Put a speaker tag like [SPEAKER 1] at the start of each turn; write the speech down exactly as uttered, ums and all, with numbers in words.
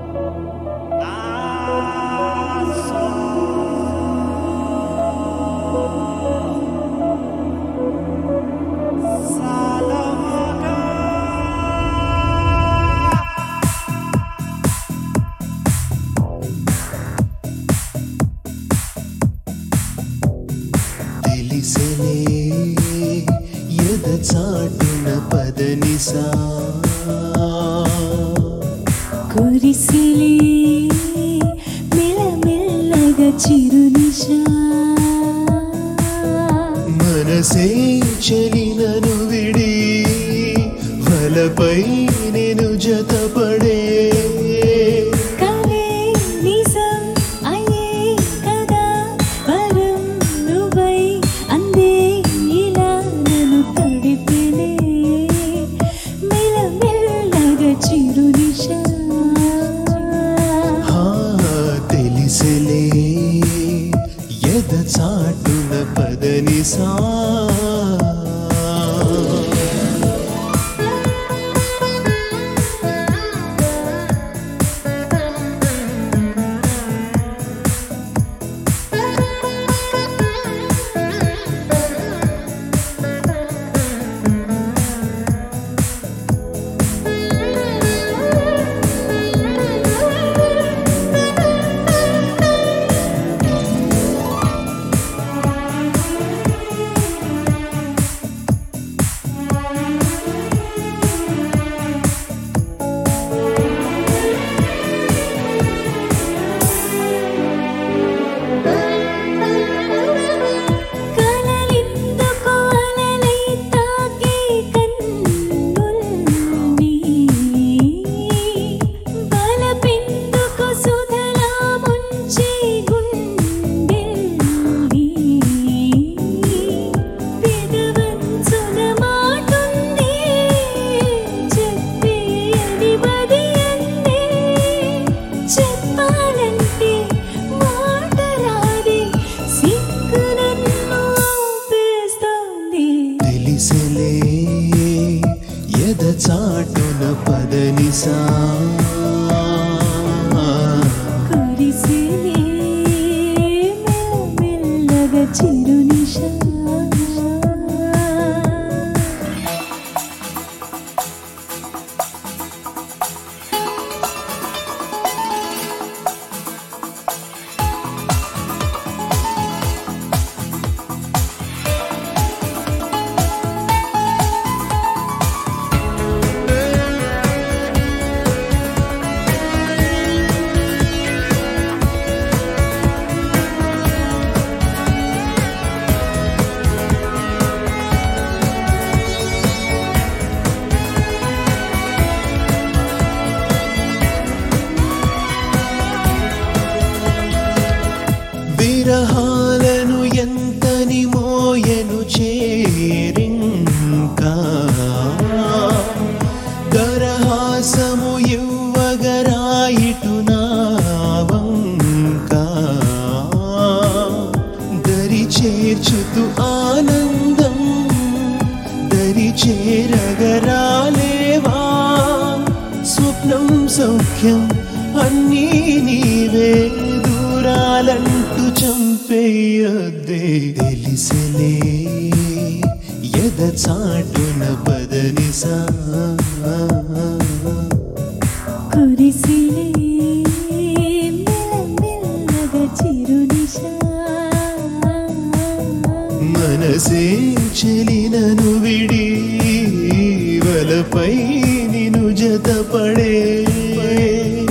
[SPEAKER 1] తెలిసెలే ఎద చాటున పదనిసా
[SPEAKER 2] కురిసిలే మెల్లమెల్లగా చిరునిశా
[SPEAKER 1] మనసే చెలినను విడి వలపై నేను జతపడే తెలిసెలే ఎద చాటున పదనిసా తెలిసెలే ఎద చాటున పదనిసా
[SPEAKER 2] కురిసిలే మెల్లమెల్లగా చిరునిశా
[SPEAKER 1] విరహాలను ఎంతని మోయను చేరింకా దరహాసము ఇవ్వగరాయిటు నావంకా దరి చేర్చుతు ఆనందం దరి చేరగరాలేవా స్వప్నం సౌఖ్యం అన్నీ నీవే దూరాలంటూ చంపేయొద్దే తెలిసెలే ఎద చాటున పదనిసా
[SPEAKER 2] కురిసిలే మెల్లమెల్లగా చిరునిశా
[SPEAKER 1] మనసే చెలినను విడి వలపై నిను జతపడే